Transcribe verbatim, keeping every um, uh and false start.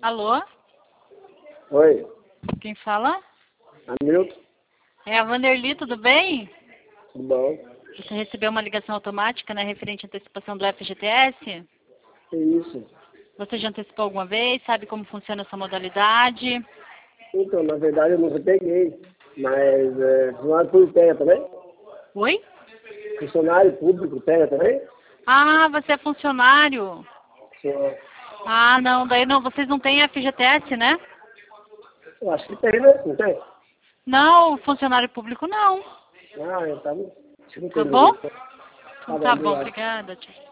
Alô? Oi, Quem fala? Hamilton, É a Vanderly, tudo bem? tudo bom? Você recebeu uma ligação automática, né, referente à antecipação do F G T S? Que isso? Você já antecipou alguma vez? Sabe como funciona essa modalidade? Então, na verdade eu nunca peguei, mas é, funcionário público pega também? Oi? Funcionário público pega também? Ah, você é funcionário. Sou. Ah, não, daí não, vocês não têm F G T S, né? Eu acho que tem, né? Não tem? Não, funcionário público não. Ah, eu tava. Acho que não Tá tem bom? direito. Então Tá bom, tá bom, obrigado. obrigada. Tchau.